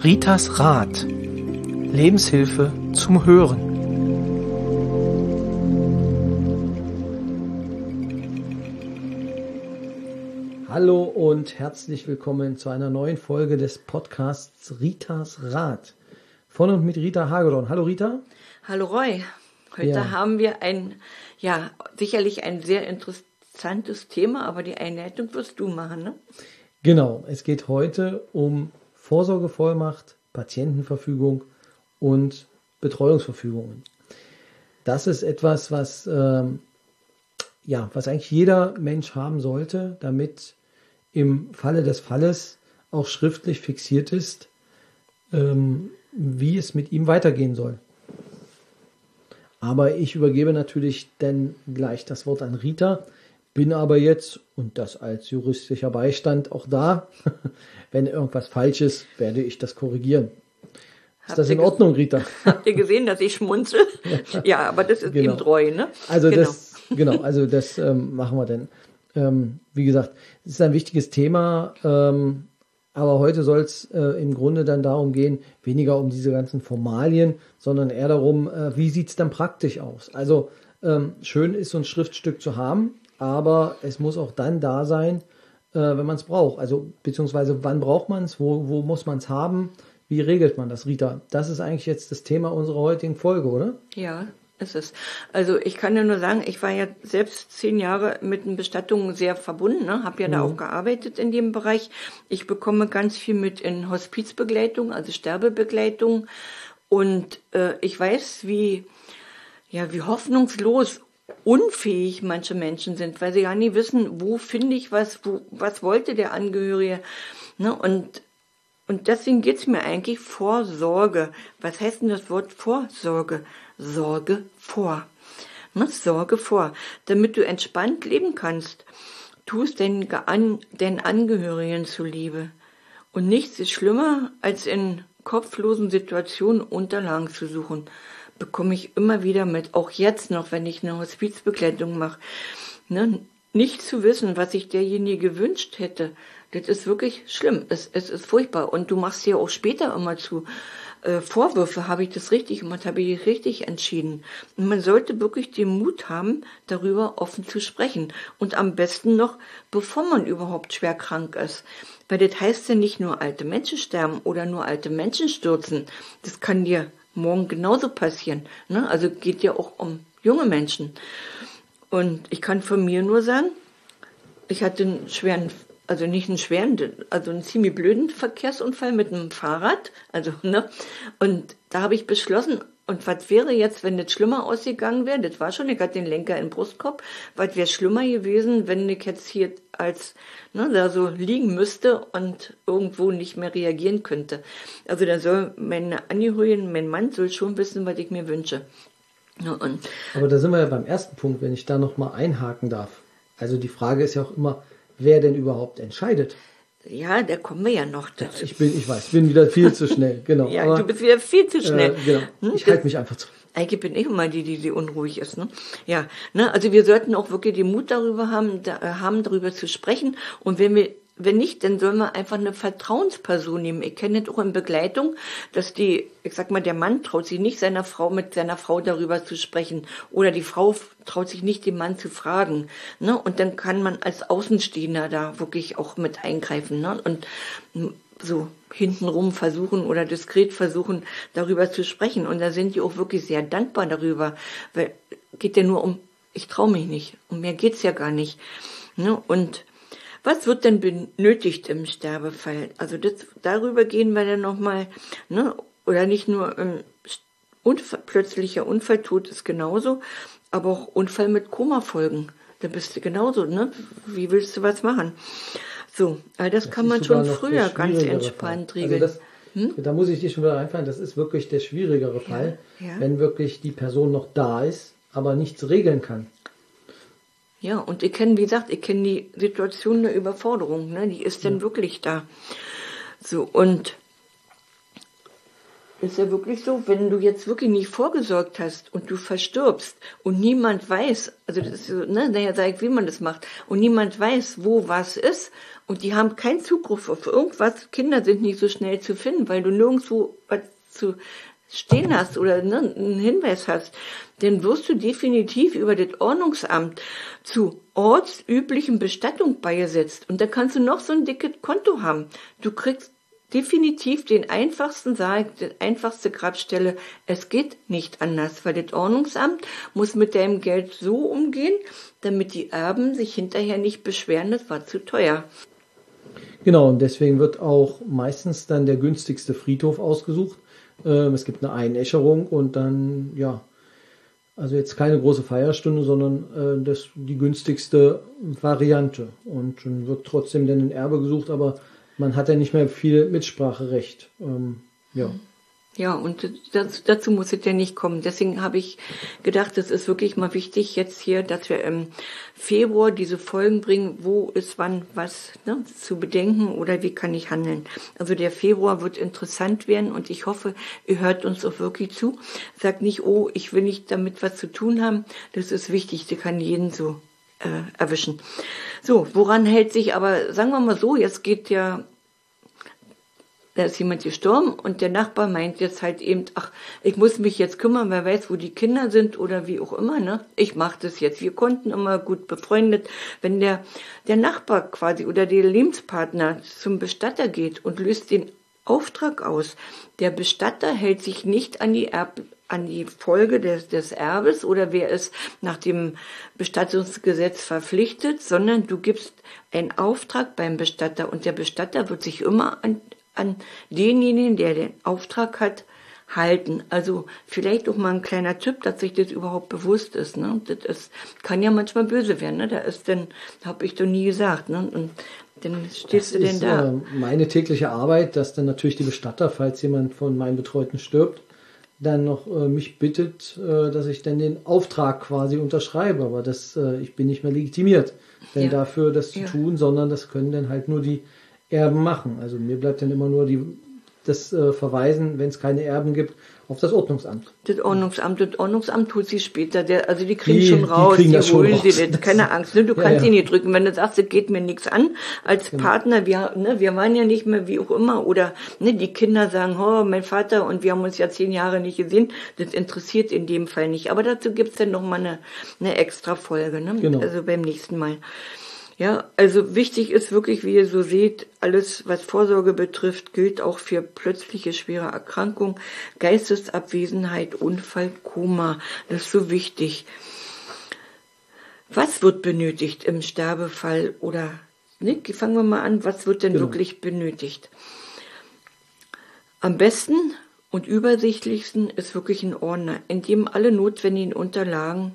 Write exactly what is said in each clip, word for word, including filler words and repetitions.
Ritas Rat. Lebenshilfe zum Hören. Hallo und herzlich willkommen zu einer neuen Folge des Podcasts Ritas Rat. Von und mit Rita Hagedorn. Hallo Rita. Hallo Roy. Heute Ja. haben wir ein, ja, sicherlich ein sehr interessantes Thema, aber die Einleitung wirst du machen, ne? Genau, es geht heute um Vorsorgevollmacht, Patientenverfügung und Betreuungsverfügungen. Das ist etwas, was, ähm, ja, was eigentlich jeder Mensch haben sollte, damit im Falle des Falles auch schriftlich fixiert ist, ähm, wie es mit ihm weitergehen soll. Aber ich übergebe natürlich dann gleich das Wort an Rita, bin aber jetzt, und das als juristischer Beistand, auch da. Wenn irgendwas falsch ist, werde ich das korrigieren. Ist Habt das in ihr ges- Ordnung, Rita? Habt ihr gesehen, dass ich schmunzel? Ja, aber das ist Genau. eben treu, ne? Also Genau. das, genau, also das ähm, machen wir dann. Ähm, wie gesagt, es ist ein wichtiges Thema, ähm, aber heute soll es äh, im Grunde dann darum gehen, weniger um diese ganzen Formalien, sondern eher darum, äh, wie sieht es dann praktisch aus. Also ähm, schön ist so ein Schriftstück zu haben, aber es muss auch dann da sein, äh, wenn man es braucht. Also beziehungsweise wann braucht man es, wo, wo muss man es haben, wie regelt man das, Rita? Das ist eigentlich jetzt das Thema unserer heutigen Folge, oder? Ja, ist es. Also ich kann ja nur sagen, ich war ja selbst zehn Jahre mit den Bestattungen sehr verbunden, ne? Habe ja da auch gearbeitet in dem Bereich. Ich bekomme ganz viel mit in Hospizbegleitung, also Sterbebegleitung. Und äh, ich weiß, wie, ja, wie hoffnungslos unfähig manche Menschen sind, weil sie gar nicht wissen, wo finde ich was, wo, was wollte der Angehörige. Ne? Und Und deswegen geht's mir eigentlich Vorsorge. Was heißt denn das Wort Vorsorge? Sorge vor. Ne? Sorge vor. Damit du entspannt leben kannst, tust den, an, den Angehörigen zuliebe. Und nichts ist schlimmer, als in kopflosen Situationen Unterlagen zu suchen. Bekomme ich immer wieder mit, auch jetzt noch, wenn ich eine Hospizbegleitung mache. Ne? Nicht zu wissen, was sich derjenige gewünscht hätte, das ist wirklich schlimm. Es, es ist furchtbar. Und du machst ja auch später immer zu äh, Vorwürfe. Habe ich das richtig gemacht? Habe ich das richtig entschieden? Und man sollte wirklich den Mut haben, darüber offen zu sprechen. Und am besten noch, bevor man überhaupt schwer krank ist. Weil das heißt ja nicht nur alte Menschen sterben oder nur alte Menschen stürzen. Das kann dir morgen genauso passieren. Ne? Also geht ja auch um junge Menschen. Und ich kann von mir nur sagen, ich hatte einen schweren, also nicht einen schweren, also einen ziemlich blöden Verkehrsunfall mit einem Fahrrad. Also, ne? Und da habe ich beschlossen, und was wäre jetzt, wenn das schlimmer ausgegangen wäre? Das war schon, ich hatte den Lenker im Brustkorb. Was wäre schlimmer gewesen, wenn ich jetzt hier als, ne, da so liegen müsste und irgendwo nicht mehr reagieren könnte? Also da soll meine Angehörigen, mein Mann soll schon wissen, was ich mir wünsche. Ja, und Aber da sind wir ja beim ersten Punkt, wenn ich da nochmal einhaken darf. Also die Frage ist ja auch immer, wer denn überhaupt entscheidet. ja, da kommen wir ja noch dazu. Ich bin, ich weiß, ich bin wieder viel zu schnell, genau. Ja, aber, du bist wieder viel zu schnell. Äh, genau. Hm, Ich das- halte mich einfach zurück. Eigentlich bin ich immer die, die, die unruhig ist, ne? Ja, ne? Also wir sollten auch wirklich den Mut darüber haben, da, äh, haben, darüber zu sprechen. Und wenn wir, wenn nicht, dann sollen wir einfach eine Vertrauensperson nehmen. Ich kenne das auch in Begleitung, dass die, ich sag mal, der Mann traut sich nicht seiner Frau, mit seiner Frau darüber zu sprechen. Oder die Frau traut sich nicht, den Mann zu fragen, ne? Und dann kann man als Außenstehender da wirklich auch mit eingreifen, ne? Und so hintenrum versuchen oder diskret versuchen, darüber zu sprechen. Und da sind die auch wirklich sehr dankbar darüber, weil geht ja nur um, ich traue mich nicht. Um mehr geht's ja gar nicht. Ne? Und was wird denn benötigt im Sterbefall? Also das, darüber gehen wir dann nochmal, ne? Oder nicht nur ähm, Unfall, plötzlicher Unfalltod ist genauso, aber auch Unfall mit Komafolgen. Da bist du genauso, ne? Wie willst du was machen? So, all das, Das kann ist man sogar schon noch früher der ganz schwierigere entspannt Fall. regeln. Also das, Da muss ich dir schon wieder reinfallen, das ist wirklich der schwierigere Fall, ja. wenn wirklich die Person noch da ist, aber nichts regeln kann. Ja, und ich kenne, wie gesagt, ich kenne die Situation der Überforderung, ne? Die ist denn Ja. wirklich da. So, und ist ja wirklich so, wenn du jetzt wirklich nicht vorgesorgt hast und du verstirbst und niemand weiß, also das ist so, ne, daher sage ich, wie man das macht, und niemand weiß, wo was ist und die haben keinen Zugriff auf irgendwas, Kinder sind nicht so schnell zu finden, weil du nirgendwo was zu stehen hast oder ne, einen Hinweis hast, dann wirst du definitiv über das Ordnungsamt zu ortsüblichen Bestattung beigesetzt. Und da kannst du noch so ein dickes Konto haben. Du kriegst definitiv den einfachsten Sarg, die einfachste Grabstelle. Es geht nicht anders, weil das Ordnungsamt muss mit deinem Geld so umgehen, damit die Erben sich hinterher nicht beschweren, das war zu teuer. Genau, und deswegen wird auch meistens dann der günstigste Friedhof ausgesucht. Ähm, es gibt eine Einäscherung und dann, ja, also jetzt keine große Feierstunde, sondern äh, das die günstigste Variante. Und dann wird trotzdem dann ein Erbe gesucht, aber man hat ja nicht mehr viel Mitspracherecht. Ähm, ja. Ja, und das, dazu muss es ja nicht kommen. Deswegen habe ich gedacht, es ist wirklich mal wichtig jetzt hier, dass wir im Februar diese Folgen bringen, wo ist wann was ne, zu bedenken oder wie kann ich handeln. Also der Februar wird interessant werden und ich hoffe, ihr hört uns auch wirklich zu. Sagt nicht, oh, ich will nicht damit was zu tun haben. Das ist wichtig, das kann jeden so äh, erwischen. So, woran hält sich aber, sagen wir mal so, jetzt geht ja da ist jemand gestorben und der Nachbar meint jetzt halt eben, ach, ich muss mich jetzt kümmern, wer weiß, wo die Kinder sind oder wie auch immer, ne? Ich mache das jetzt. Wir konnten immer gut befreundet, wenn der, der Nachbar quasi oder der Lebenspartner zum Bestatter geht und löst den Auftrag aus. Der Bestatter hält sich nicht an die Erb an die Folge des, des Erbes oder wer ist nach dem Bestattungsgesetz verpflichtet, sondern du gibst einen Auftrag beim Bestatter und der Bestatter wird sich immer an an denjenigen, der den Auftrag hat, halten. Also vielleicht auch mal ein kleiner Tipp, dass sich das überhaupt bewusst ist. Ne? Das ist, kann ja manchmal böse werden. Ne? Da ist denn, habe ich doch nie gesagt. Ne? Und dann stehst das du denn da. Äh, meine tägliche Arbeit, dass dann natürlich die Bestatter, falls jemand von meinen Betreuten stirbt, dann noch äh, mich bittet, äh, dass ich dann den Auftrag quasi unterschreibe. Aber das, äh, ich bin nicht mehr legitimiert, denn Ja. dafür das zu Ja. tun, sondern das können dann halt nur die Erben machen. Also mir bleibt dann immer nur die, das äh, Verweisen, wenn es keine Erben gibt, auf das Ordnungsamt. Das Ordnungsamt, das Ordnungsamt tut sie später. Der, also die kriegen Die- schon die raus, kriegen die, das schon holen raus. sie das. Keine Angst, ne? Du Ja, kannst ja. sie nicht drücken. Wenn du sagst, das geht mir nichts an, als Genau. Partner, wir, ne, wir waren ja nicht mehr wie auch immer. Oder ne, die Kinder sagen, oh, mein Vater und wir haben uns ja zehn Jahre nicht gesehen. Das interessiert in dem Fall nicht. Aber dazu gibt's dann noch mal eine, eine extra Folge, ne? Genau. Also beim nächsten Mal. Ja, also wichtig ist wirklich, wie ihr so seht, alles, was Vorsorge betrifft, gilt auch für plötzliche schwere Erkrankungen, Geistesabwesenheit, Unfall, Koma. Das ist so wichtig. Was wird benötigt im Sterbefall oder, ne, fangen wir mal an, was wird denn Genau. wirklich benötigt? Am besten und übersichtlichsten ist wirklich ein Ordner, in dem alle notwendigen Unterlagen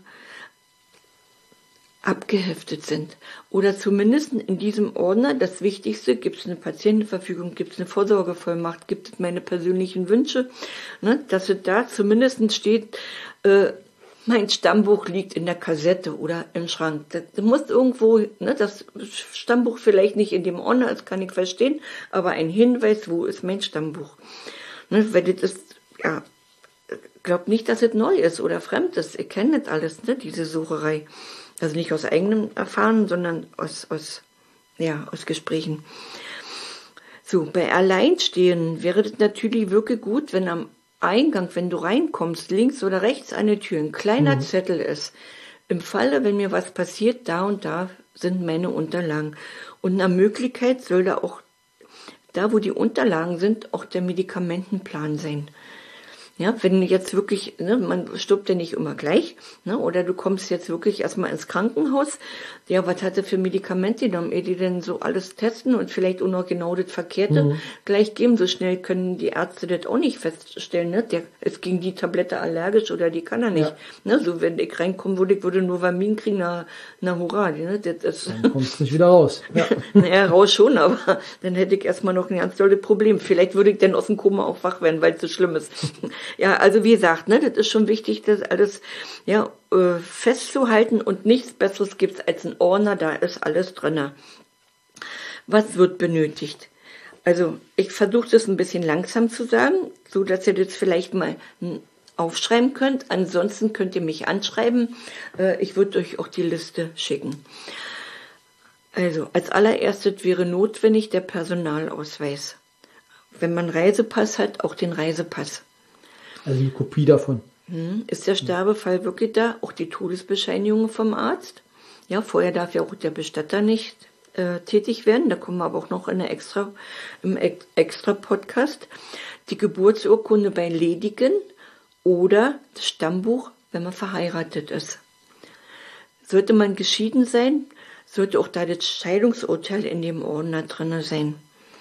abgeheftet sind. Oder zumindest in diesem Ordner, das Wichtigste, gibt es eine Patientenverfügung, gibt es eine Vorsorgevollmacht, gibt es meine persönlichen Wünsche, ne, dass es da zumindest steht, äh, mein Stammbuch liegt in der Kassette oder im Schrank. Das, das muss irgendwo, ne, das Stammbuch vielleicht nicht in dem Ordner, das kann ich verstehen, aber ein Hinweis, wo ist mein Stammbuch? Ne, weil das ist, ja, glaubt nicht, dass es neu ist oder fremd ist. Ihr kennt das alles, ne, diese Sucherei. Also nicht aus eigenem Erfahren, sondern aus, aus, ja, aus Gesprächen. So, bei Alleinstehenden wäre das natürlich wirklich gut, wenn am Eingang, wenn du reinkommst, links oder rechts an der Tür, ein kleiner Mhm. Zettel ist. Im Falle, wenn mir was passiert, da und da sind meine Unterlagen. Und nach Möglichkeit soll da auch, da wo die Unterlagen sind, auch der Medikamentenplan sein. Ja, wenn jetzt wirklich, ne, man stirbt ja nicht immer gleich, ne, oder du kommst jetzt wirklich erstmal ins Krankenhaus, ja, was hat er für Medikamente genommen, ehe die denn so alles testen und vielleicht auch noch genau das Verkehrte Mhm. gleich geben, so schnell können die Ärzte das auch nicht feststellen, ne, der ist gegen die Tablette allergisch oder die kann er nicht, Ja. ne, so wenn ich reinkommen würde, ich würde nur Vitamin kriegen, na, na hurra, ne, das ist, Dann kommst du nicht wieder raus. Ja. naja, raus schon, aber dann hätte ich erstmal noch ein ganz tolles Problem. Vielleicht würde ich dann aus dem Koma auch wach werden, weil es so schlimm ist. Ja, also wie gesagt, ne, das ist schon wichtig, das alles ja, äh, festzuhalten und nichts Besseres gibt's als ein Ordner, da ist alles drinne. Was wird benötigt? Also ich versuche das ein bisschen langsam zu sagen, so dass ihr das vielleicht mal aufschreiben könnt. Ansonsten könnt ihr mich anschreiben. Ich würde euch auch die Liste schicken. Also als allererstes wäre notwendig der Personalausweis. Wenn man Reisepass hat, auch den Reisepass. Also die Kopie davon. Ist der Sterbefall wirklich da? Auch die Todesbescheinigung vom Arzt? Ja, vorher darf ja auch der Bestatter nicht äh, tätig werden. Da kommen wir aber auch noch in eine extra, im extra Podcast. Die Geburtsurkunde bei Ledigen oder das Stammbuch, wenn man verheiratet ist. Sollte man geschieden sein, sollte auch da das Scheidungsurteil in dem Ordner drin sein.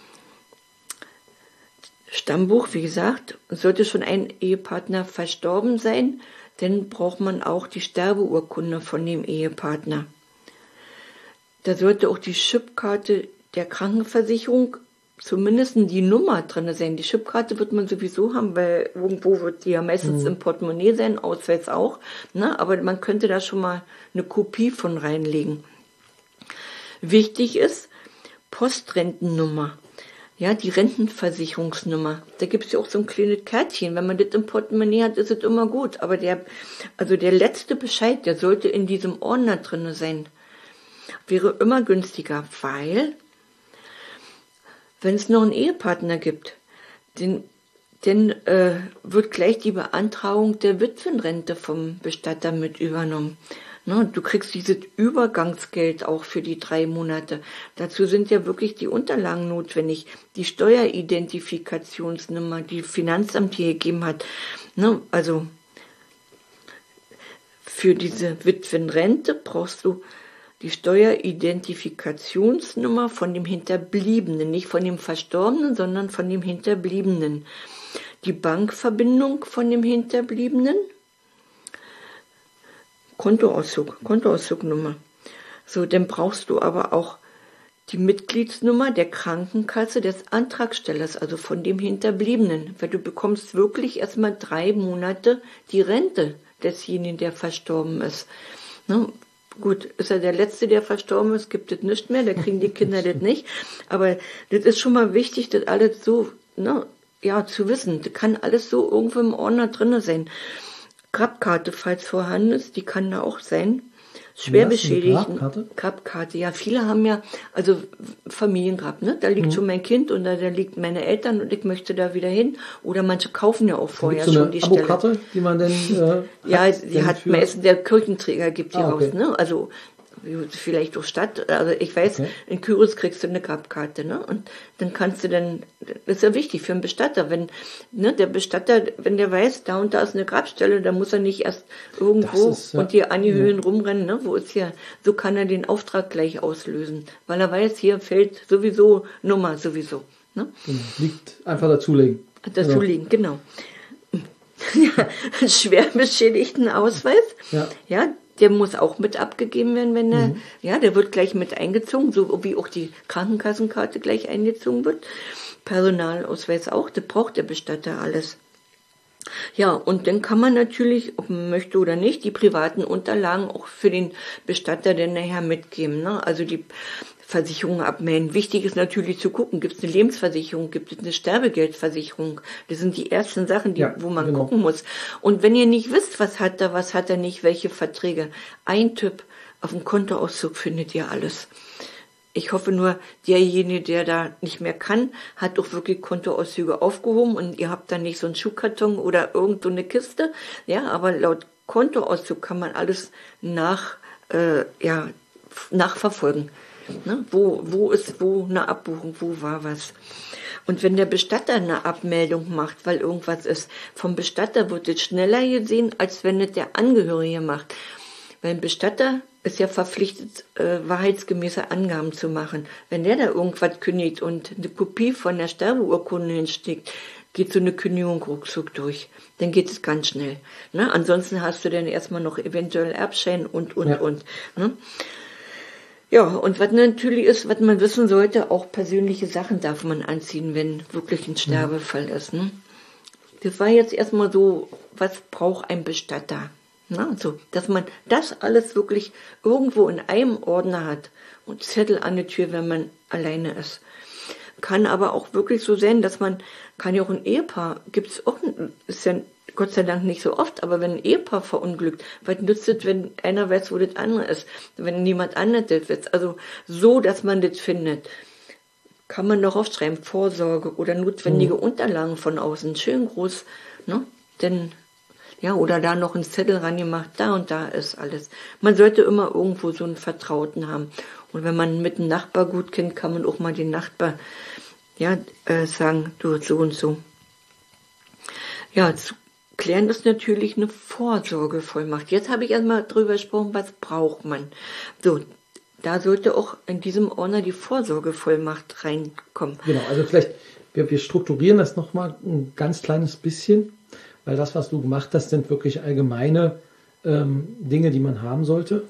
Stammbuch, wie gesagt, sollte schon ein Ehepartner verstorben sein, dann braucht man auch die Sterbeurkunde von dem Ehepartner. Da sollte auch die Chipkarte der Krankenversicherung, zumindest die Nummer drin sein. Die Chipkarte wird man sowieso haben, weil irgendwo wird die ja meistens mhm. im Portemonnaie sein, Ausweis auch. Ne? Aber man könnte da schon mal eine Kopie von reinlegen. Wichtig ist Postrentennummer. Ja, die Rentenversicherungsnummer. Da gibt es ja auch so ein kleines Kärtchen. Wenn man das im Portemonnaie hat, ist es immer gut. Aber der, also der letzte Bescheid, der sollte in diesem Ordner drin sein. Wäre immer günstiger, weil, wenn es noch einen Ehepartner gibt, den, dann äh, wird gleich die Beantragung der Witwenrente vom Bestatter mit übernommen. Ne, du kriegst dieses Übergangsgeld auch für die drei Monate. Dazu sind ja wirklich die Unterlagen notwendig. Die Steueridentifikationsnummer, die Finanzamt hier gegeben hat. Ne, also für diese Witwenrente brauchst du die Steueridentifikationsnummer von dem Hinterbliebenen, nicht von dem Verstorbenen, sondern von dem Hinterbliebenen. Die Bankverbindung von dem Hinterbliebenen. Kontoauszug, Kontoauszugnummer. So, dann brauchst du aber auch die Mitgliedsnummer der Krankenkasse des Antragstellers, also von dem Hinterbliebenen, weil du bekommst wirklich erstmal drei Monate die Rente desjenigen, der verstorben ist. Ne? Gut, ist er der Letzte, der verstorben ist, gibt es nicht mehr, da kriegen die Kinder das nicht. Aber das ist schon mal wichtig, das alles so, ne, ja, zu wissen. Das kann alles so irgendwo im Ordner drin sein. Grabkarte, falls vorhanden ist, die kann da auch sein. Schwerbeschädigten. Grabkarte? Grabkarte, ja, viele haben ja, also Familiengrab, ne? Da liegt mhm. schon mein Kind und da, da liegt meine Eltern und ich möchte da wieder hin. Oder manche kaufen ja auch vorher so schon die Stelle. Abokarte, die man denn äh, ja, hat, die hat meistens der Kirchenträger gibt die ah, okay. raus, ne? Also vielleicht durch Stadt, also ich weiß, okay. in Küritz kriegst du eine Grabkarte, ne? Und dann kannst du dann, das ist ja wichtig für einen Bestatter, wenn, ne, der Bestatter, wenn der weiß, da und da ist eine Grabstelle, dann muss er nicht erst irgendwo ist, ja. und hier an die Höhen ja. rumrennen, ne? Wo ist hier, so kann er den Auftrag gleich auslösen, weil er weiß, hier fällt sowieso Nummer, sowieso, ne? Genau. Liegt einfach dazulegen. Dazulegen, genau. Ja, schwer beschädigten Ausweis, ja, ja. Der muss auch mit abgegeben werden, wenn der, mhm. ja, der wird gleich mit eingezogen, so wie auch die Krankenkassenkarte gleich eingezogen wird. Personalausweis auch, das braucht der Bestatter alles. Ja, und dann kann man natürlich, ob man möchte oder nicht, die privaten Unterlagen auch für den Bestatter dann nachher mitgeben, ne? Also die Versicherungen abmelden. Wichtig ist natürlich zu gucken, gibt es eine Lebensversicherung, gibt es eine Sterbegeldversicherung. Das sind die ersten Sachen, die, ja, wo man genau. gucken muss. Und wenn ihr nicht wisst, was hat er, was hat er nicht, welche Verträge, ein Tipp, auf dem Kontoauszug findet ihr alles. Ich hoffe nur, derjenige, der da nicht mehr kann, hat doch wirklich Kontoauszüge aufgehoben und ihr habt dann nicht so einen Schuhkarton oder irgend so eine Kiste. Ja, aber laut Kontoauszug kann man alles nach, äh, ja, nachverfolgen. Ne? Wo, wo ist wo eine Abbuchung, wo war was? Und wenn der Bestatter eine Abmeldung macht, weil irgendwas ist, vom Bestatter wird es schneller gesehen, als wenn es der Angehörige macht. Weil ein Bestatter ist ja verpflichtet, äh, wahrheitsgemäße Angaben zu machen. Wenn der da irgendwas kündigt und eine Kopie von der Sterbeurkunde hinsteckt, geht so eine Kündigung ruckzuck durch. Dann geht es ganz schnell. Ne? Ansonsten hast du dann erstmal noch eventuell Erbschein und, und, ja. und. Ne? Ja, und was natürlich ist, was man wissen sollte, auch persönliche Sachen darf man anziehen, wenn wirklich ein Sterbefall mhm. ist. Ne? Das war jetzt erstmal so, was braucht ein Bestatter? Ne? So, dass man das alles wirklich irgendwo in einem Ordner hat und Zettel an der Tür, wenn man alleine ist. kann aber auch wirklich so sein, dass man, kann ja auch ein Ehepaar, gibt's auch, ist ja Gott sei Dank nicht so oft, aber wenn ein Ehepaar verunglückt, was nützt es, wenn einer weiß, wo das andere ist, wenn niemand anderes das weiß, also so, dass man das findet, kann man doch aufschreiben, Vorsorge oder notwendige mhm. Unterlagen von außen, schön groß, ne, denn, ja, oder da noch einen Zettel rangemacht, da und da ist alles. Man sollte immer irgendwo so einen Vertrauten haben. Und wenn man mit einem Nachbar gut kennt, kann man auch mal den Nachbar, ja, äh, sagen, du, so und so. Ja, zu klären ist natürlich eine Vorsorgevollmacht. Jetzt habe ich erstmal drüber gesprochen, was braucht man. So, da sollte auch in diesem Ordner die Vorsorgevollmacht reinkommen. Genau, also vielleicht, wir, wir strukturieren das nochmal ein ganz kleines bisschen, weil das, was du gemacht hast, sind wirklich allgemeine ähm, Dinge, die man haben sollte.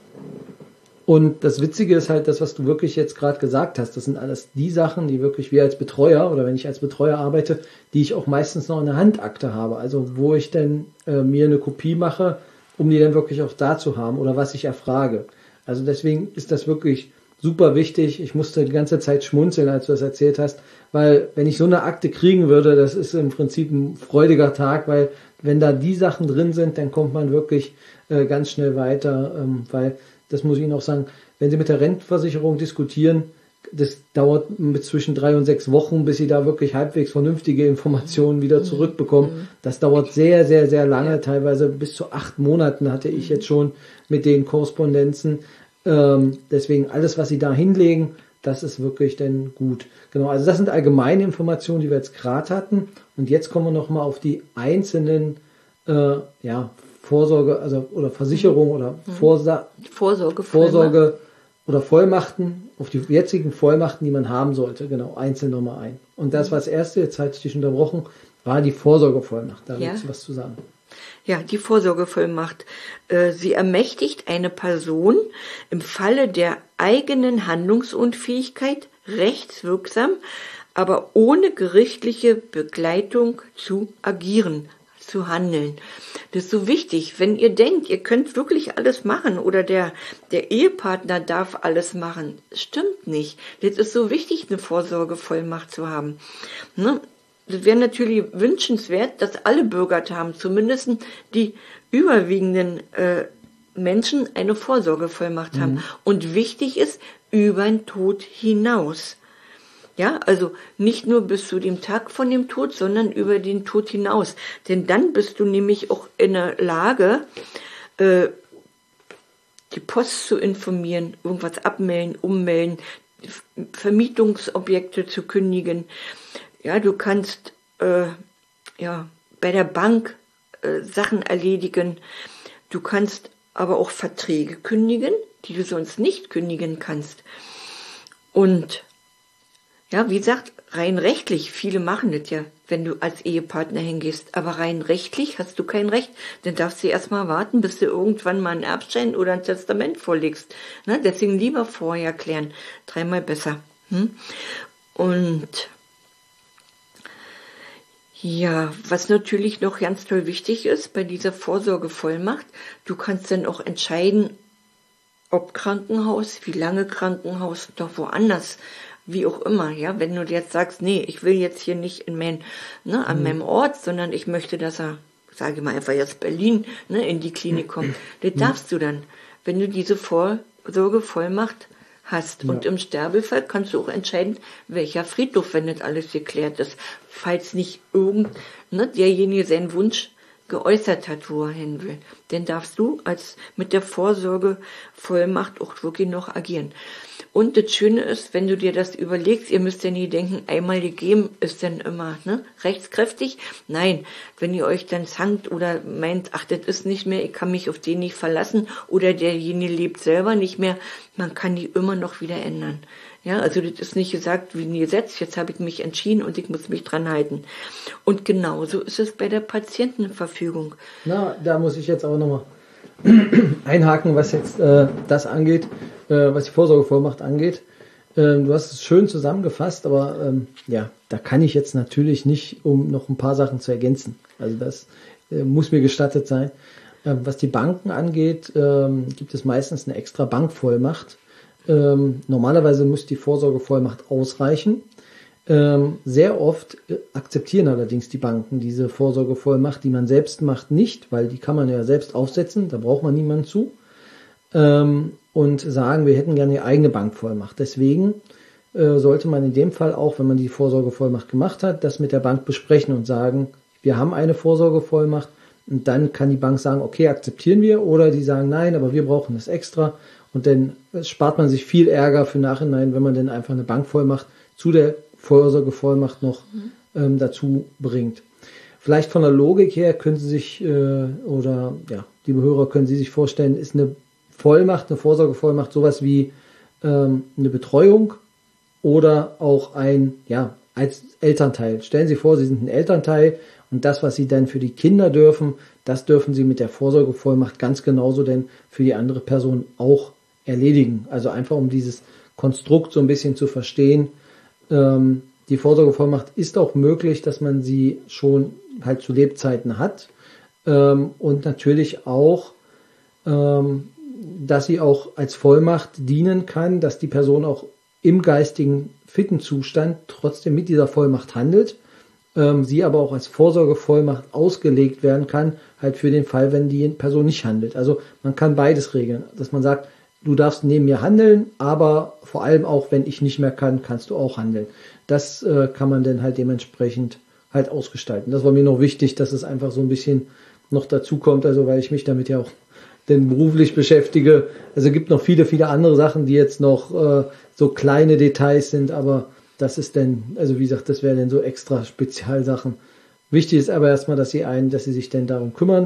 Und das Witzige ist halt, das, was du wirklich jetzt gerade gesagt hast, das sind alles die Sachen, die wirklich wir als Betreuer oder wenn ich als Betreuer arbeite, die ich auch meistens noch in der Handakte habe. Also wo ich dann äh, mir eine Kopie mache, um die dann wirklich auch da zu haben oder was ich erfrage. Also deswegen ist das wirklich super wichtig. Ich musste die ganze Zeit schmunzeln, als du das erzählt hast, weil wenn ich so eine Akte kriegen würde, das ist im Prinzip ein freudiger Tag, weil wenn da die Sachen drin sind, dann kommt man wirklich äh, ganz schnell weiter, ähm, weil das muss ich Ihnen auch sagen, wenn Sie mit der Rentenversicherung diskutieren, das dauert mit zwischen drei und sechs Wochen, bis Sie da wirklich halbwegs vernünftige Informationen wieder zurückbekommen. Das dauert sehr, sehr, sehr lange, teilweise bis zu acht Monaten hatte ich jetzt schon mit den Korrespondenzen. Ähm, deswegen alles, was Sie da hinlegen, das ist wirklich dann gut. Genau, also das sind allgemeine Informationen, die wir jetzt gerade hatten. Und jetzt kommen wir nochmal auf die einzelnen äh, ja, Vorsorge, also oder Versicherung oder Vorsa- Vorsorge, Vorsorge oder Vollmachten, auf die jetzigen Vollmachten, die man haben sollte, genau, einzeln nochmal ein. Und das war das erste, jetzt hatte ich dich unterbrochen, war die Vorsorgevollmacht. Da ja. willst du was zu sagen. Ja, die Vorsorgevollmacht. Sie ermächtigt eine Person im Falle der eigenen Handlungsunfähigkeit rechtswirksam, aber ohne gerichtliche Begleitung zu agieren, zu handeln. Das ist so wichtig, wenn ihr denkt, ihr könnt wirklich alles machen oder der, der Ehepartner darf alles machen. Stimmt nicht. Das ist so wichtig, eine Vorsorgevollmacht zu haben. Ne? Das wäre natürlich wünschenswert, dass alle Bürger haben, zumindest die überwiegenden äh, Menschen eine Vorsorgevollmacht haben. Mhm. Und wichtig ist, über den Tod hinaus. Ja, also nicht nur bis zu dem Tag von dem Tod, sondern über den Tod hinaus. Denn dann bist du nämlich auch in der Lage, äh, die Post zu informieren, irgendwas abmelden, ummelden, Vermietungsobjekte zu kündigen. Ja, du kannst äh, ja bei der Bank äh, Sachen erledigen. Du kannst aber auch Verträge kündigen, die du sonst nicht kündigen kannst. Und ja, wie gesagt, rein rechtlich, viele machen das ja, wenn du als Ehepartner hingehst, aber rein rechtlich hast du kein Recht, dann darfst du erstmal warten, bis du irgendwann mal einen Erbschein oder ein Testament vorlegst. Ne? Deswegen lieber vorher klären, dreimal besser. Hm? Und ja, was natürlich noch ganz toll wichtig ist bei dieser Vorsorgevollmacht, du kannst dann auch entscheiden, ob Krankenhaus, wie lange Krankenhaus, doch woanders, wie auch immer, ja, wenn du jetzt sagst, nee, ich will jetzt hier nicht in mein, ne, an mhm. meinem Ort, sondern ich möchte, dass er, sage ich mal einfach jetzt Berlin, ne, in die Klinik kommt, das darfst du dann, wenn du diese Vorsorgevollmacht hast. Ja. Und im Sterbefall kannst du auch entscheiden, welcher Friedhof, wenn das alles geklärt ist, falls nicht irgend, ne, derjenige seinen Wunsch geäußert hat, wo er hin will. Dann darfst du als mit der Vorsorgevollmacht auch wirklich noch agieren. Und das Schöne ist, wenn du dir das überlegst, ihr müsst ja nie denken, einmal gegeben ist dann immer ne, rechtskräftig. Nein, wenn ihr euch dann zankt oder meint, ach, das ist nicht mehr, ich kann mich auf den nicht verlassen oder derjenige lebt selber nicht mehr, man kann die immer noch wieder ändern. Ja, also das ist nicht gesagt wie ein Gesetz, jetzt habe ich mich entschieden und ich muss mich dran halten. Und genauso ist es bei der Patientenverfügung. Na, da muss ich jetzt auch nochmal einhaken, was jetzt äh, das angeht, äh, was die Vorsorgevollmacht angeht. Ähm, du hast es schön zusammengefasst, aber ähm, ja, da kann ich jetzt natürlich nicht, um noch ein paar Sachen zu ergänzen. Also das äh, muss mir gestattet sein. Ähm, was die Banken angeht, ähm, gibt es meistens eine extra Bankvollmacht. Ähm, normalerweise muss die Vorsorgevollmacht ausreichen. Ähm, sehr oft äh, akzeptieren allerdings die Banken diese Vorsorgevollmacht, die man selbst macht, nicht, weil die kann man ja selbst aufsetzen, da braucht man niemanden zu, ähm, und sagen, wir hätten gerne eine eigene Bankvollmacht. Deswegen äh, sollte man in dem Fall auch, wenn man die Vorsorgevollmacht gemacht hat, das mit der Bank besprechen und sagen, wir haben eine Vorsorgevollmacht, und dann kann die Bank sagen, okay, akzeptieren wir, oder die sagen, nein, aber wir brauchen das extra, und dann spart man sich viel Ärger für Nachhinein, wenn man dann einfach eine Bankvollmacht zu der Vorsorgevollmacht noch ähm, dazu bringt. Vielleicht von der Logik her können Sie sich, äh, oder ja, liebe Hörer, können Sie sich vorstellen, ist eine Vollmacht, eine Vorsorgevollmacht sowas wie ähm, eine Betreuung oder auch ein, ja, als Elternteil. Stellen Sie vor, Sie sind ein Elternteil und das, was Sie dann für die Kinder dürfen, das dürfen Sie mit der Vorsorgevollmacht ganz genauso denn für die andere Person auch erledigen. Also einfach um dieses Konstrukt so ein bisschen zu verstehen. Ähm, die Vorsorgevollmacht ist auch möglich, dass man sie schon halt zu Lebzeiten hat, ähm, und natürlich auch, ähm, dass sie auch als Vollmacht dienen kann, dass die Person auch im geistigen fitten Zustand trotzdem mit dieser Vollmacht handelt, ähm, sie aber auch als Vorsorgevollmacht ausgelegt werden kann, halt für den Fall, wenn die Person nicht handelt. Also man kann beides regeln, dass man sagt, du darfst neben mir handeln, aber vor allem auch, wenn ich nicht mehr kann, kannst du auch handeln. Das äh, kann man dann halt dementsprechend halt ausgestalten. Das war mir noch wichtig, dass es einfach so ein bisschen noch dazu kommt, also weil ich mich damit ja auch denn beruflich beschäftige. Also gibt noch viele, viele andere Sachen, die jetzt noch äh, so kleine Details sind, aber das ist dann, also wie gesagt, das wäre dann so extra Spezialsachen. Wichtig ist aber erstmal, dass sie einen, dass sie sich denn darum kümmern.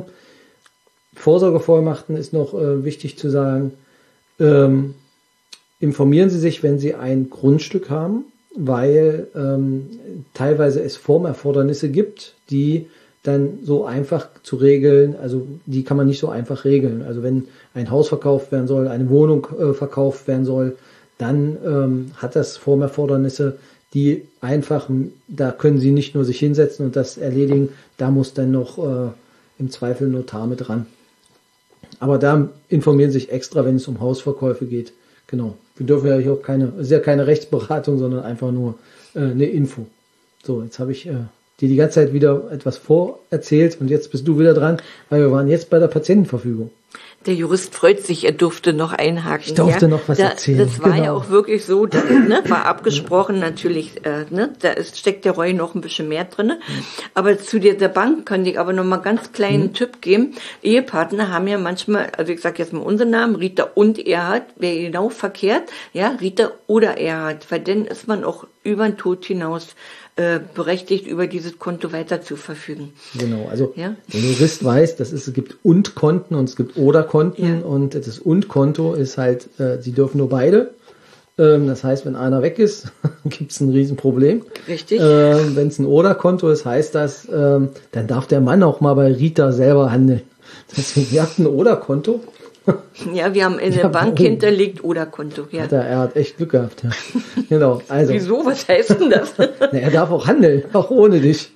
Vorsorgevollmachten ist noch äh, wichtig zu sagen. Ähm, informieren Sie sich, wenn Sie ein Grundstück haben, weil ähm, teilweise es Formerfordernisse gibt, die dann so einfach zu regeln, also die kann man nicht so einfach regeln. Also wenn ein Haus verkauft werden soll, eine Wohnung äh, verkauft werden soll, dann ähm, hat das Formerfordernisse, die einfach, da können Sie nicht nur sich hinsetzen und das erledigen, da muss dann noch äh, im Zweifel ein Notar mit ran. Aber da informieren Sie sich extra, wenn es um Hausverkäufe geht. Genau. Wir dürfen ja hier auch keine, es ist ja keine Rechtsberatung, sondern einfach nur äh, eine Info. So, jetzt habe ich äh, dir die ganze Zeit wieder etwas vorerzählt und jetzt bist du wieder dran, weil wir waren jetzt bei der Patientenverfügung. Der Jurist freut sich, er durfte noch einhaken. Ich durfte ja? noch was da, erzählen. Das war genau. ja auch wirklich so, da, ne, war abgesprochen natürlich, äh, ne, da ist, steckt der Roy noch ein bisschen mehr drin. Aber zu der, der Bank kann ich aber noch mal ganz kleinen mhm. Tipp geben. Ehepartner haben ja manchmal, also ich sage jetzt mal unseren Namen, Rita und Erhard, wäre genau verkehrt, ja, Rita oder Erhard, weil dann ist man auch über den Tod hinaus äh, berechtigt, über dieses Konto weiter zu verfügen. Genau, also ja? der Jurist weiß, dass es, es gibt Und-Konten und es gibt Oder-Konten ja. und das Und-Konto ist halt, äh, sie dürfen nur beide. Ähm, das heißt, wenn einer weg ist, gibt es ein Riesenproblem. Richtig. Ähm, wenn es ein Oder-Konto ist, heißt das, ähm, dann darf der Mann auch mal bei Rita selber handeln. Deswegen, ihr habt ein Oder-Konto. Ja, wir haben in der ja, Bank warum? hinterlegt Oder-Konto. Ja. Hat er, er hat echt Glück gehabt. Ja. Genau. Also. Wieso? Was heißt denn das? Na, er darf auch handeln, auch ohne dich.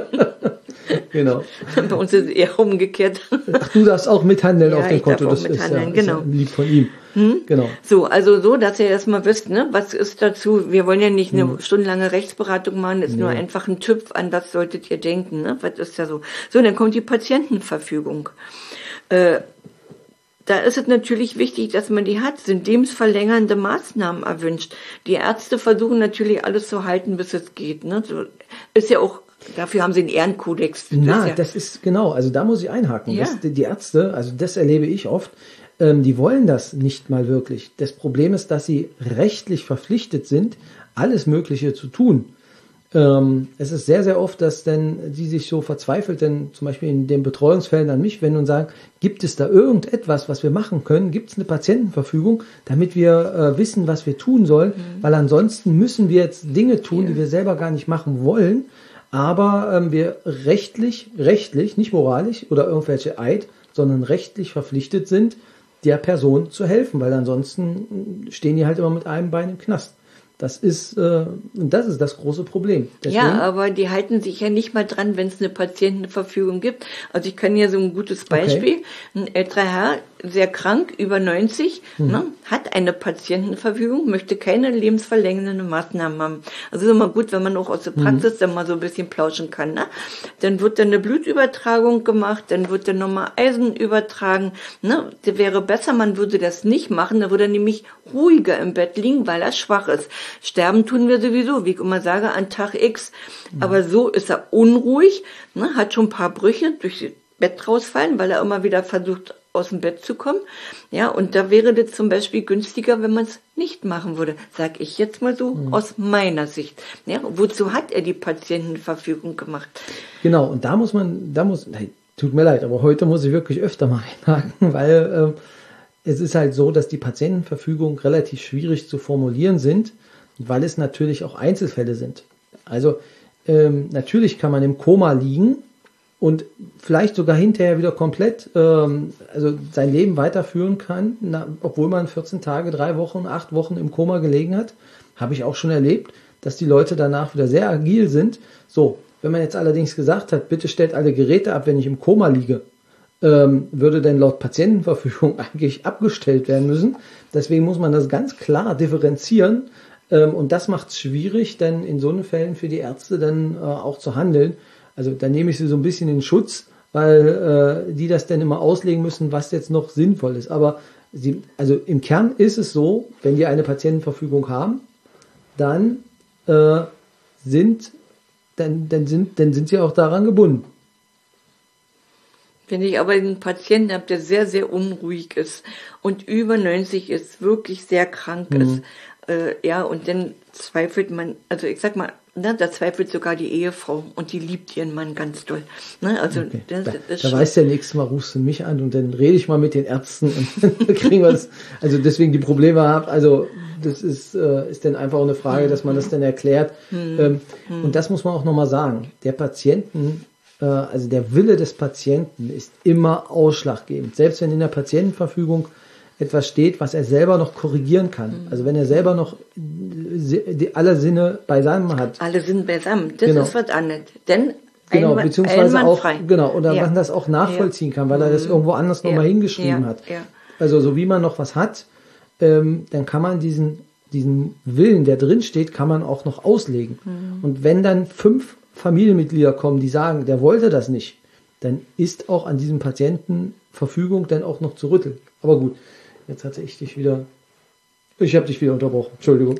Genau. Bei uns ist es eher umgekehrt. Ach, du darfst auch mithandeln ja, auf dem ich Konto. Darf auch das mithandeln, ist, ja, genau. ist ja lieb von ihm. Hm? Genau. So, also so, dass ihr erstmal wisst, ne, was ist dazu, wir wollen ja nicht eine hm. stundenlange Rechtsberatung machen, ist nee. nur einfach ein Tipp, an was solltet ihr denken, ne? Was ist ja so. So, dann kommt die Patientenverfügung. Äh, Da ist es natürlich wichtig, dass man die hat, sind lebensverlängernde Maßnahmen erwünscht. Die Ärzte versuchen natürlich alles zu halten, bis es geht. Ne? So, ist ja auch, dafür haben sie einen Ehrenkodex. Na, das, ja das ist genau, also da muss ich einhaken. Ja. Das, die Ärzte, also das erlebe ich oft, ähm, die wollen das nicht mal wirklich. Das Problem ist, dass sie rechtlich verpflichtet sind, alles Mögliche zu tun. Ähm, es ist sehr, sehr oft, dass denn sie sich so verzweifelt, denn zum Beispiel in den Betreuungsfällen an mich wenden und sagen, gibt es da irgendetwas, was wir machen können? Gibt es eine Patientenverfügung, damit wir äh, wissen, was wir tun sollen? Mhm. Weil ansonsten müssen wir jetzt Dinge tun, ja. die wir selber gar nicht machen wollen, aber ähm, wir rechtlich, rechtlich, nicht moralisch oder irgendwelche Eid, sondern rechtlich verpflichtet sind, der Person zu helfen, weil ansonsten stehen die halt immer mit einem Bein im Knast. Das ist, äh, das ist das große Problem. Deswegen, ja, aber die halten sich ja nicht mal dran, wenn es eine Patientenverfügung gibt. Also ich kann ja so ein gutes Beispiel. Okay. Ein älterer Herr, sehr krank, über neunzig, mhm. ne, hat eine Patientenverfügung, möchte keine lebensverlängernden Maßnahmen haben. Also ist immer gut, wenn man auch aus der Praxis mhm. dann mal so ein bisschen plauschen kann. Ne? Dann wird dann eine Blutübertragung gemacht, dann wird dann nochmal Eisen übertragen. Ne? Das wäre besser, man würde das nicht machen, da würde er nämlich ruhiger im Bett liegen, weil er schwach ist. Sterben tun wir sowieso, wie ich immer sage, an Tag X. Mhm. Aber so ist er unruhig, ne, hat schon ein paar Brüche durch Bett rausfallen, weil er immer wieder versucht, aus dem Bett zu kommen. Ja, und da wäre das zum Beispiel günstiger, wenn man es nicht machen würde. Sag ich jetzt mal so mhm. aus meiner Sicht. Ja, wozu hat er die Patientenverfügung gemacht? Genau, und da muss man, da muss, nein, tut mir leid, aber heute muss ich wirklich öfter mal einhaken, weil äh, es ist halt so, dass die Patientenverfügung relativ schwierig zu formulieren sind, weil es natürlich auch Einzelfälle sind. Also ähm, natürlich kann man im Koma liegen und vielleicht sogar hinterher wieder komplett ähm, also sein Leben weiterführen kann, na, obwohl man vierzehn Tage, drei Wochen, acht Wochen im Koma gelegen hat. Habe ich auch schon erlebt, dass die Leute danach wieder sehr agil sind. So, wenn man jetzt allerdings gesagt hat, bitte stellt alle Geräte ab, wenn ich im Koma liege, ähm, würde denn laut Patientenverfügung eigentlich abgestellt werden müssen. Deswegen muss man das ganz klar differenzieren. Ähm, und das macht es schwierig, denn in so einen Fällen für die Ärzte dann äh, auch zu handeln. Also da nehme ich sie so ein bisschen in Schutz, weil äh, die das dann immer auslegen müssen, was jetzt noch sinnvoll ist. Aber sie, also im Kern ist es so, wenn die eine Patientenverfügung haben, dann äh, sind, dann, dann sind, dann sind sie auch daran gebunden. Wenn ich aber einen Patienten habe, der sehr, sehr unruhig ist und über neunzig ist, wirklich sehr krank mhm. ist, äh, ja, und dann zweifelt man, also ich sag mal, ne, da zweifelt sogar die Ehefrau und die liebt ihren Mann ganz doll. Ne, also okay. das, das da, da weißt du ja, nächstes Mal rufst du mich an und dann rede ich mal mit den Ärzten und dann kriegen wir es. Also deswegen die Probleme habt, also das ist, äh, ist dann einfach eine Frage, dass man das dann erklärt. Mhm. Ähm, mhm. Und das muss man auch nochmal sagen. Der Patienten, äh, also der Wille des Patienten ist immer ausschlaggebend. Selbst wenn in der Patientenverfügung etwas steht, was er selber noch korrigieren kann. Also wenn er selber noch die, alle Sinne beisammen hat. Alle Sinne beisammen, das genau. ist was anderes. Denn genau, ein, beziehungsweise ein auch, frei. genau, oder ja. man das auch nachvollziehen ja. kann, weil er das irgendwo anders ja. nochmal hingeschrieben ja. hat. Ja. Also so wie man noch was hat, ähm, dann kann man diesen, diesen Willen, der drin steht, kann man auch noch auslegen. Mhm. Und wenn dann fünf Familienmitglieder kommen, die sagen, der wollte das nicht, dann ist auch an diesem Patienten Verfügung dann auch noch zu rütteln. Aber gut. Jetzt hatte ich dich wieder, ich habe dich wieder unterbrochen, Entschuldigung.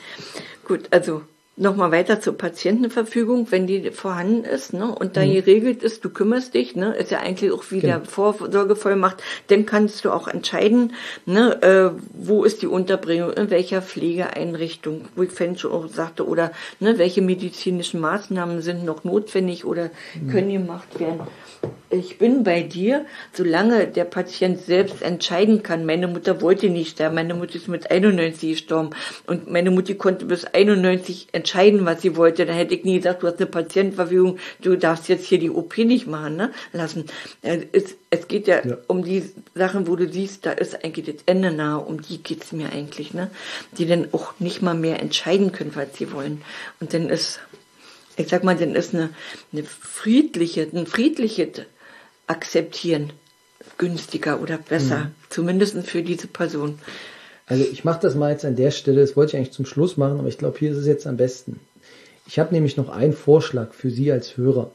Gut, also nochmal weiter zur Patientenverfügung, wenn die vorhanden ist, ne, und da mhm. geregelt ist, du kümmerst dich, ne, ist ja eigentlich auch wie genau. der Vorsorgevollmacht, dann kannst du auch entscheiden, ne, äh, wo ist die Unterbringung, in welcher Pflegeeinrichtung, wo ich vorhin schon auch sagte, oder ne, welche medizinischen Maßnahmen sind noch notwendig oder mhm. können gemacht werden. Ich bin bei dir, solange der Patient selbst entscheiden kann. Meine Mutter wollte nicht sterben, meine Mutter ist mit einundneunzig gestorben und meine Mutti konnte bis einundneunzig entscheiden, was sie wollte. Da hätte ich nie gesagt, du hast eine Patientenverfügung, du darfst jetzt hier die O P nicht machen, ne, lassen. Es, es geht ja, ja um die Sachen, wo du siehst, da ist eigentlich das Ende nahe, um die geht's mir eigentlich, ne, die dann auch nicht mal mehr entscheiden können, was sie wollen. Und dann ist, ich sag mal, dann ist eine, eine friedliche, ein friedliches Akzeptieren günstiger oder besser, mhm. zumindest für diese Person. Also ich mache das mal jetzt an der Stelle, das wollte ich eigentlich zum Schluss machen, aber ich glaube, hier ist es jetzt am besten. Ich habe nämlich noch einen Vorschlag für Sie als Hörer.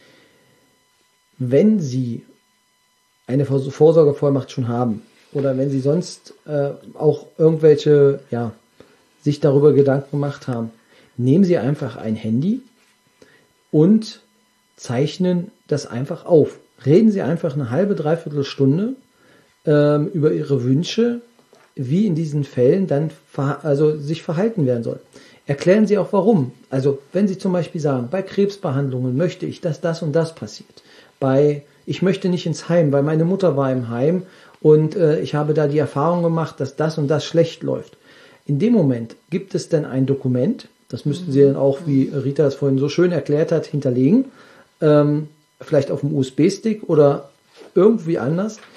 Wenn Sie eine Vorsorgevollmacht schon haben oder wenn Sie sonst äh, auch irgendwelche, ja, sich darüber Gedanken gemacht haben, nehmen Sie einfach ein Handy und zeichnen das einfach auf. Reden Sie einfach eine halbe, dreiviertel Stunde ähm, über Ihre Wünsche, wie in diesen Fällen dann ver- also sich verhalten werden soll. Erklären Sie auch warum. Also wenn Sie zum Beispiel sagen, bei Krebsbehandlungen möchte ich, dass das und das passiert. Bei ich möchte nicht ins Heim, weil meine Mutter war im Heim und äh, ich habe da die Erfahrung gemacht, dass das und das schlecht läuft. In dem Moment gibt es dann ein Dokument, das müssten Sie dann auch, wie Rita es vorhin so schön erklärt hat, hinterlegen, ähm, vielleicht auf dem U S B-Stick oder irgendwie anders,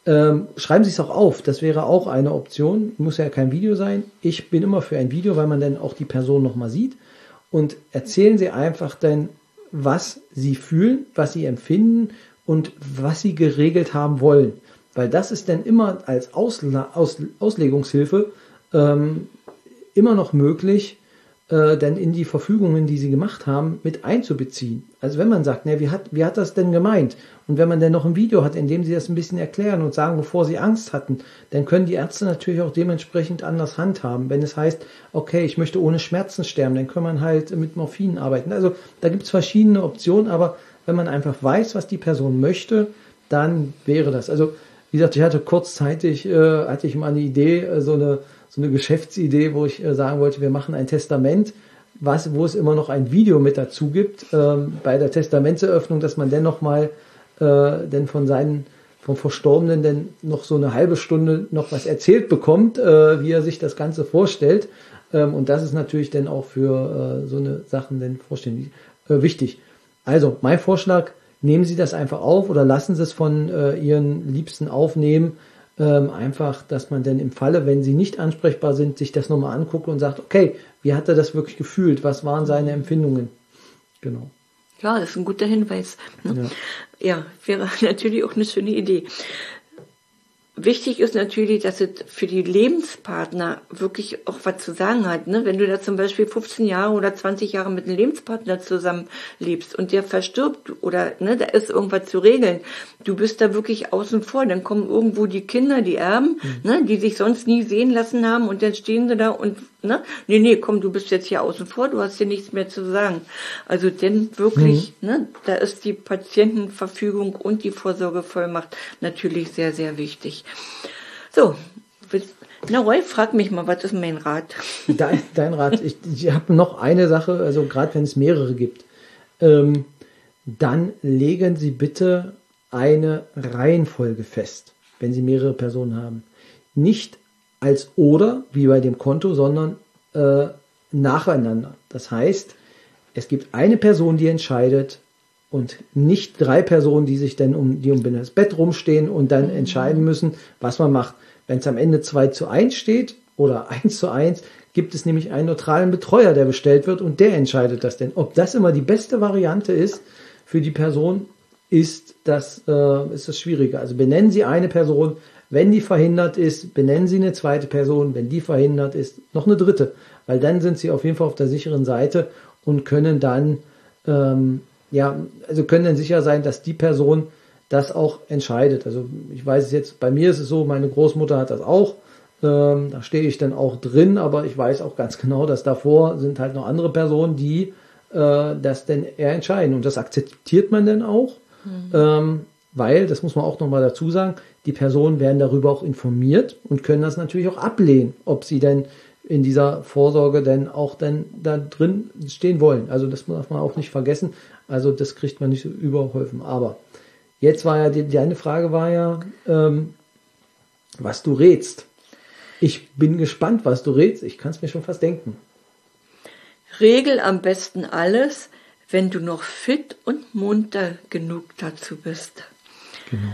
Ähm, schreiben Sie es auch auf, das wäre auch eine Option, muss ja kein Video sein. Ich bin immer für ein Video, weil man dann auch die Person nochmal sieht. Und erzählen Sie einfach dann, was Sie fühlen, was Sie empfinden und was Sie geregelt haben wollen. Weil das ist dann immer als Ausla- Aus- Auslegungshilfe ähm, immer noch möglich, äh, dann in die Verfügungen, die Sie gemacht haben, mit einzubeziehen. Also wenn man sagt, ne, wie hat, wie hat das denn gemeint? Und wenn man dann noch ein Video hat, in dem Sie das ein bisschen erklären und sagen, wovor Sie Angst hatten, dann können die Ärzte natürlich auch dementsprechend anders handhaben. Wenn es heißt, okay, ich möchte ohne Schmerzen sterben, dann kann man halt mit Morphin arbeiten. Also da gibt es verschiedene Optionen, aber wenn man einfach weiß, was die Person möchte, dann wäre das. Also wie gesagt, ich hatte kurzzeitig, äh, hatte ich mal eine Idee, äh, so eine so eine Geschäftsidee, wo ich äh, sagen wollte, wir machen ein Testament, was, wo es immer noch ein Video mit dazu gibt, ähm, bei der Testamentseröffnung, dass man dann nochmal äh, denn von seinen, vom Verstorbenen denn noch so eine halbe Stunde noch was erzählt bekommt, äh, wie er sich das Ganze vorstellt. Ähm, und das ist natürlich dann auch für äh, so eine Sachen dann vorstellen, äh, wichtig. Also, mein Vorschlag, nehmen Sie das einfach auf oder lassen Sie es von äh, Ihren Liebsten aufnehmen. Ähm, einfach, dass man dann im Falle, wenn sie nicht ansprechbar sind, sich das nochmal anguckt und sagt, okay, wie hat er das wirklich gefühlt? Was waren seine Empfindungen? Genau. Ja, das ist ein guter Hinweis. Ne? Ja. ja, wäre natürlich auch eine schöne Idee. Wichtig ist natürlich, dass es für die Lebenspartner wirklich auch was zu sagen hat. Ne? Wenn du da zum Beispiel fünfzehn Jahre oder zwanzig Jahre mit einem Lebenspartner zusammenlebst und der verstirbt oder ne, da ist irgendwas zu regeln, du bist da wirklich außen vor. Dann kommen irgendwo die Kinder, die Erben, mhm. ne, die sich sonst nie sehen lassen haben und dann stehen sie da und ne, nee, nee, komm, du bist jetzt hier außen vor, du hast hier nichts mehr zu sagen. Also denn wirklich, mhm. ne, da ist die Patientenverfügung und die Vorsorgevollmacht natürlich sehr, sehr wichtig. So, na Roy, frag mich mal, was ist mein Rat? Dein, dein Rat, ich, ich habe noch eine Sache, also gerade wenn es mehrere gibt, ähm, dann legen Sie bitte eine Reihenfolge fest, wenn Sie mehrere Personen haben. Nicht als oder, wie bei dem Konto, sondern äh, nacheinander. Das heißt, es gibt eine Person, die entscheidet, und nicht drei Personen, die sich dann um, die um das Bett rumstehen und dann mhm. entscheiden müssen, was man macht. Wenn es am Ende zwei zu eins steht oder eins zu eins, gibt es nämlich einen neutralen Betreuer, der bestellt wird und der entscheidet das denn. Ob das immer die beste Variante ist für die Person, ist das, äh, ist das Schwierige. Also benennen Sie eine Person, wenn die verhindert ist, benennen Sie eine zweite Person, wenn die verhindert ist, noch eine dritte. Weil dann sind Sie auf jeden Fall auf der sicheren Seite und können dann ähm, ja, also können dann sicher sein, dass die Person das auch entscheidet. Also ich weiß es jetzt, bei mir ist es so, meine Großmutter hat das auch, ähm, da stehe ich dann auch drin, aber ich weiß auch ganz genau, dass davor sind halt noch andere Personen, die äh, das denn eher entscheiden. Und das akzeptiert man dann auch, mhm. ähm, weil, das muss man auch nochmal dazu sagen, die Personen werden darüber auch informiert und können das natürlich auch ablehnen, ob sie denn in dieser Vorsorge denn auch dann da drin stehen wollen. Also das darf man auch nicht vergessen. Also das kriegt man nicht so überholfen. Aber jetzt war ja, die, die eine Frage war ja, ähm, was du rätst. Ich bin gespannt, was du rätst. Ich kann es mir schon fast denken. Regel am besten alles, wenn du noch fit und munter genug dazu bist. Genau.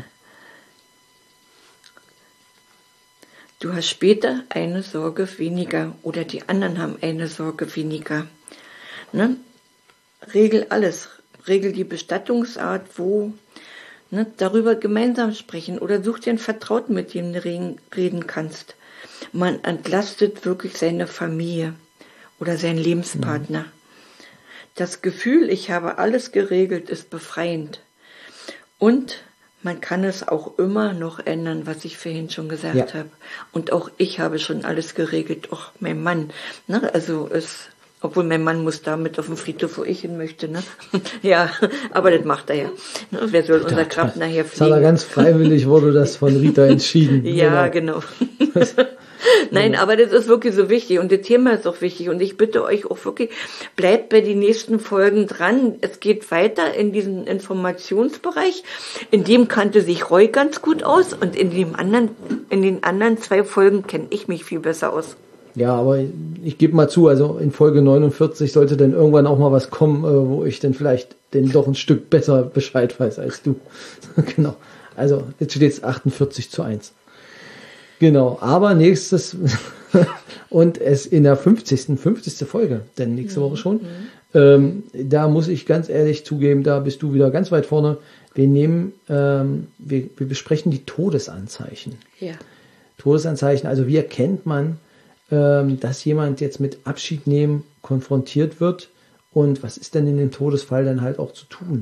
Du hast später eine Sorge weniger oder die anderen haben eine Sorge weniger. Ne? Regel alles. Regel die Bestattungsart, wo. Ne? Darüber gemeinsam sprechen oder such dir einen Vertrauten, mit dem du reden kannst. Man entlastet wirklich seine Familie oder seinen Lebenspartner. Mhm. Das Gefühl, ich habe alles geregelt, ist befreiend. Und man kann es auch immer noch ändern, was ich vorhin schon gesagt ja. habe. Und auch ich habe schon alles geregelt, auch mein Mann. Ne? Also es, obwohl mein Mann muss da mit auf den Friedhof, wo ich hin möchte. Ne? Ja, aber das macht er ja. Ne? Wer soll unser Grab nachher fliegen? Das hat er ganz freiwillig, wurde das von Rita entschieden. Ja, genau. genau. Nein, aber das ist wirklich so wichtig und das Thema ist auch wichtig und ich bitte euch auch wirklich, bleibt bei den nächsten Folgen dran. Es geht weiter in diesen Informationsbereich. In dem kannte sich Roy ganz gut aus und in dem anderen, in den anderen zwei Folgen kenne ich mich viel besser aus. Ja, aber ich gebe mal zu, also in Folge neunundvierzig sollte dann irgendwann auch mal was kommen, wo ich dann vielleicht denn doch ein Stück besser Bescheid weiß als du. Genau. Also jetzt steht es achtundvierzig zu eins. Genau, aber nächstes und es in der fünfzigsten fünfzigste Folge, denn nächste Woche schon. Mhm. Ähm, da muss ich ganz ehrlich zugeben, da bist du wieder ganz weit vorne. Wir nehmen, ähm, wir, wir besprechen die Todesanzeichen. Ja. Todesanzeichen, also wie erkennt man, ähm, dass jemand jetzt mit Abschied nehmen konfrontiert wird und was ist denn in dem Todesfall dann halt auch zu tun?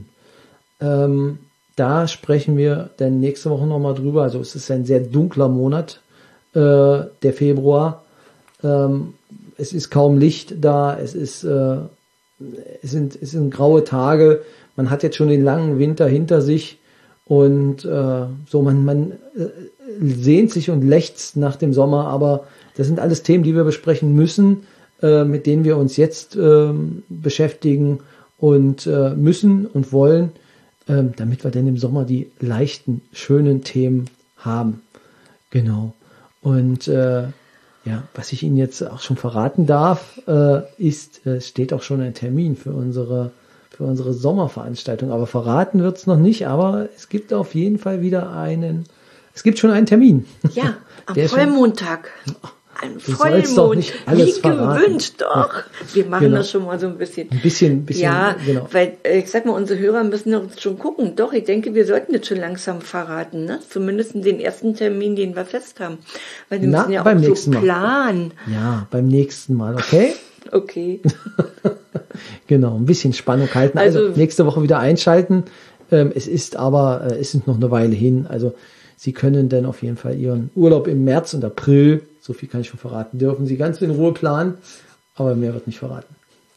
Ähm, da sprechen wir dann nächste Woche nochmal drüber. Also es ist ein sehr dunkler Monat, äh, der Februar. Ähm, es ist kaum Licht da, es ist, äh, es sind, es sind graue Tage. Man hat jetzt schon den langen Winter hinter sich und äh, so man, man äh, sehnt sich und lechzt nach dem Sommer, aber das sind alles Themen, die wir besprechen müssen, äh, mit denen wir uns jetzt äh, beschäftigen und äh, müssen und wollen, äh, damit wir dann im Sommer die leichten, schönen Themen haben. Genau. Und äh, ja, was ich Ihnen jetzt auch schon verraten darf, äh, ist, es äh, steht auch schon ein Termin für unsere für unsere Sommerveranstaltung. Aber verraten wird es noch nicht, aber es gibt auf jeden Fall wieder einen, es gibt schon einen Termin. Ja, am Vollmontag. Ein Du sollst doch nicht alles Wie verraten. gewünscht, doch. Ja. Wir machen Genau. das schon mal so ein bisschen. Ein bisschen, bisschen, Ja, genau. weil äh, ich sag mal, unsere Hörer müssen doch schon gucken. Doch, ich denke, wir sollten jetzt schon langsam verraten, ne? Zumindest den ersten Termin, den wir fest haben. Weil wir Na, müssen ja beim auch so nächsten Mal. planen. Ja, beim nächsten Mal, okay? Okay. Genau, ein bisschen Spannung halten. Also, Also- nächste Woche wieder einschalten. Ähm, es ist aber, äh, es ist noch eine Weile hin. Also Sie können dann auf jeden Fall Ihren Urlaub im März und April, so viel kann ich schon verraten, dürfen Sie ganz in Ruhe planen, aber mehr wird nicht verraten.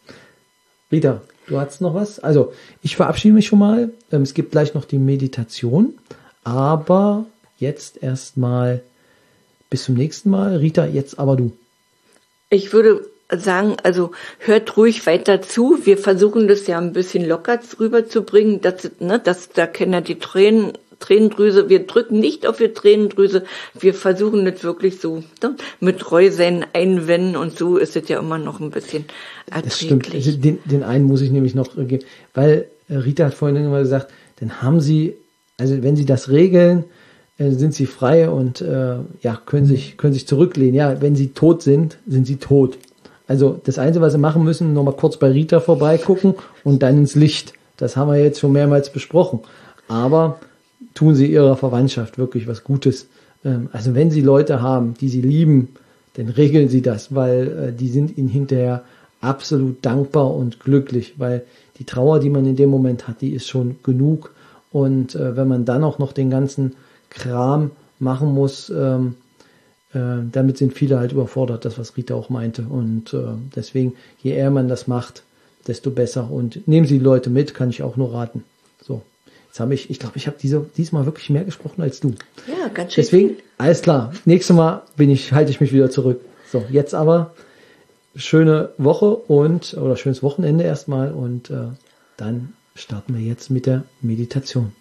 Rita, du hast noch was? Also, ich verabschiede mich schon mal. Ähm, es gibt gleich noch die Meditation, aber jetzt erstmal bis zum nächsten Mal. Rita, jetzt aber du. Ich würde sagen, also hört ruhig weiter zu. Wir versuchen das ja ein bisschen locker rüberzubringen. Das, ne, das, da kennen ja die Tränen, Tränendrüse. Wir drücken nicht auf die Tränendrüse. Wir versuchen das wirklich so ne, mit Reusen einwenden und so ist es ja immer noch ein bisschen Das stimmt. erträglich. Also den, den einen muss ich nämlich noch geben, weil äh, Rita hat vorhin immer gesagt, dann haben Sie, also wenn Sie das regeln, äh, sind Sie frei und äh, ja können sich können sich zurücklehnen. Ja, wenn Sie tot sind, sind Sie tot. Also das Einzige, was Sie machen müssen, noch mal kurz bei Rita vorbeigucken und dann ins Licht. Das haben wir jetzt schon mehrmals besprochen. Aber tun Sie Ihrer Verwandtschaft wirklich was Gutes. Ähm, also wenn Sie Leute haben, die Sie lieben, dann regeln Sie das, weil äh, die sind Ihnen hinterher absolut dankbar und glücklich, weil die Trauer, die man in dem Moment hat, die ist schon genug. Und äh, wenn man dann auch noch den ganzen Kram machen muss, ähm, äh, damit sind viele halt überfordert, das was Rita auch meinte. Und äh, deswegen, je eher man das macht, desto besser. Und nehmen Sie die Leute mit, kann ich auch nur raten. So, jetzt habe ich, ich glaube, ich habe diese diesmal wirklich mehr gesprochen als du. Ja, ganz schön Deswegen, viel. alles klar. Nächstes Mal bin ich, halte ich mich wieder zurück. So, jetzt aber schöne Woche und oder schönes Wochenende erstmal und äh, dann starten wir jetzt mit der Meditation.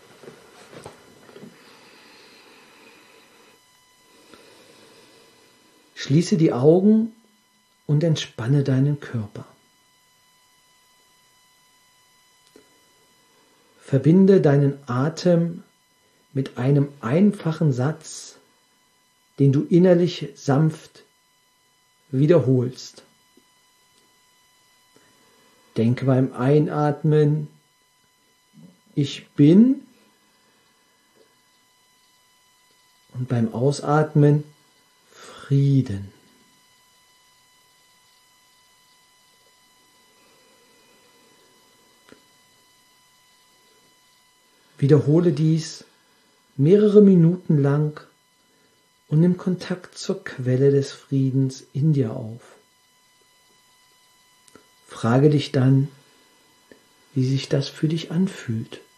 Schließe die Augen und entspanne deinen Körper. Verbinde deinen Atem mit einem einfachen Satz, den du innerlich sanft wiederholst. Denke beim Einatmen, ich bin, und beim Ausatmen, Frieden. Wiederhole dies mehrere Minuten lang und nimm Kontakt zur Quelle des Friedens in dir auf. Frage dich dann, wie sich das für dich anfühlt.